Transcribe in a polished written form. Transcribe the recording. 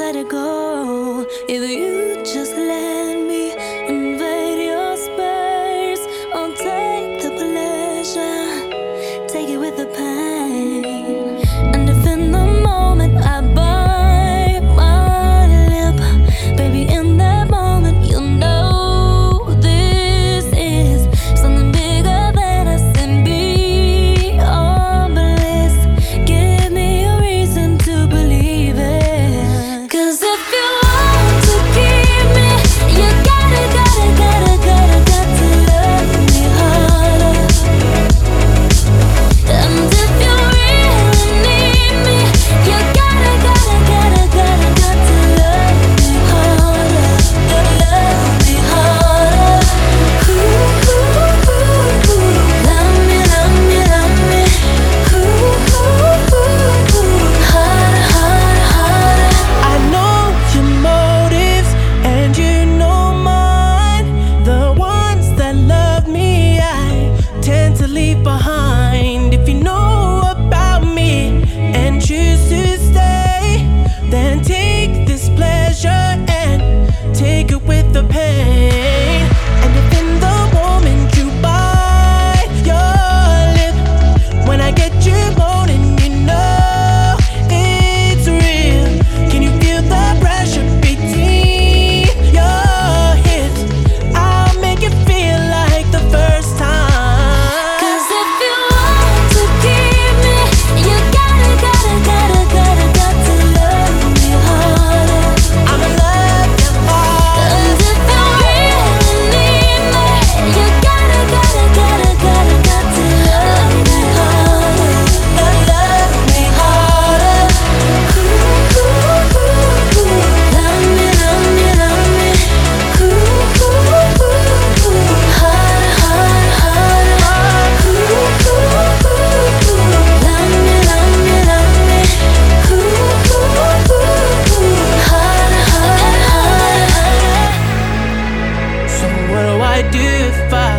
let it go. If you just let me invade your space, I'll take the pleasure, take it with the pain. And if in the moment I bite my lip, baby, in that moment you'll know this is something bigger than us and beyond bliss. Give me a reason to believe it. 'Cause if you want to keep me, you gotta to love me harder. And if you really need me, you gotta to love me harder. Love me harder. Ooh, ooh, ooh, ooh. Love me, love me, love me. Ooh, ooh, ooh, ooh. Harder, harder, harder. I know your motives and you know mine. The ones that love me, I tend to leave behind. If you know about me and choose to stay, then take this pleasure and take it with the pain. And if in the moment you bite your lip, when I get you moaning, you know it's real. Can you feel the pressure between your hips? I'll make it feel like the first time. 'Cause if you want to keep me, you gotta to love me harder. I'ma love you hard. And if you really need me, you gotta to love me harder. Love me harder. Ooh, ooh, ooh, ooh. Love me, love me, love me. Ooh, ooh, ooh, ooh. Harder, harder, harder. Ooh, ooh, ooh, ooh. Love me, love me, love me. Ooh, ooh, ooh, ooh. Harder, harder, harder. So what do I do if I